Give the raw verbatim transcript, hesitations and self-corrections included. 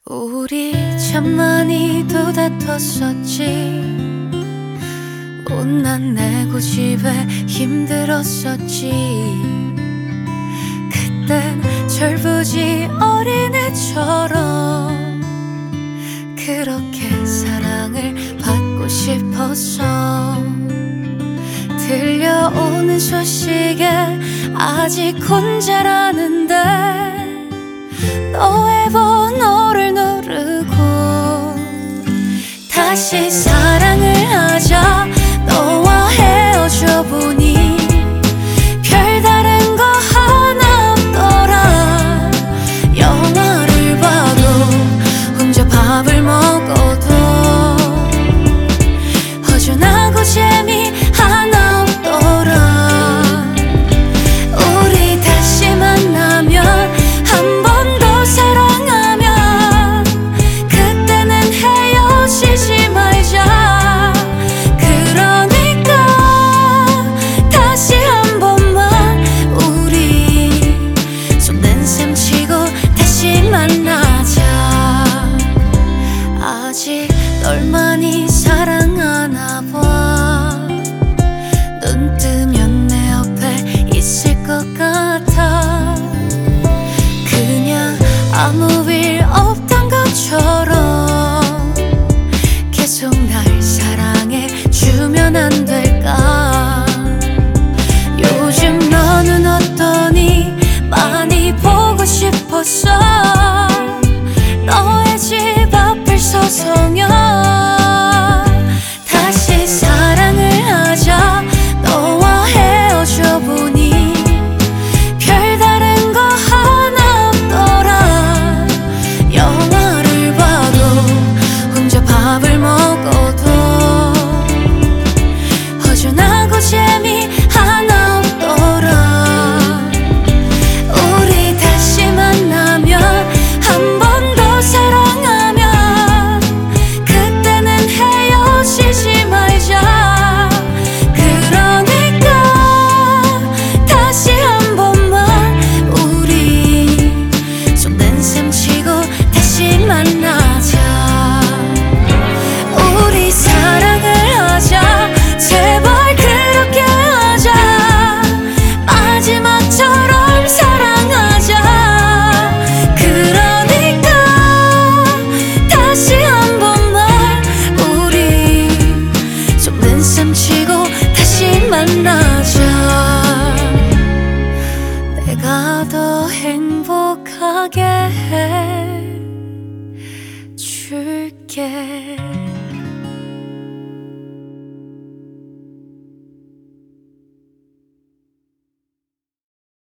우리 참 많이도 다퉜었지. 옷난 내고 집에 힘들었었지. 그땐 철부지 어린애처럼 그렇게 사랑을 받고 싶었어. 들려오는 소식에 아직 혼자라는데 너의 번호를 누르고 다시 사랑을 하자 너와 헤어져 보니 별다른 거 하나 없더라. 영화를 봐도 혼자 밥을 먹어도 허전하고 재미 하나 없더라. 우리 다시 만나면 한 번 더 사랑하면 그때는 헤어지지 말자. 그러니까 다시 한 번만 우리 손댄 셈 치고 다시 만나자. 아직 널 많이 사랑하나 봐. 눈 뜨면 내 옆에 있을 것 같아. 그냥 아무 일 없던 것처럼 계속 날 사랑해 주면 안 될까. 요즘 너는 어떠니? 많이 보고 싶었어. 너의 집 앞을 서성여 다시 사랑을 하자 너와 헤어져 보니 별다른 거 하나 없더라. 영화를 봐도 혼자 밥을 먹어도 허전하고 재미 하나 없더라. 우리 다시 만나면 한 번 더 사랑하면 그때는 헤어지지 말자. 그러니까 다시 한 번만 우리 손댄 셈 치고 다시 만나자. 우리 사랑을 하자. 제발 그렇게 하자. 마지막처럼 사랑하자. 그러니까 다시 한 번만 우리 손댄 셈 치고 다시 만나자. 내가 더 행복하게 해줄게.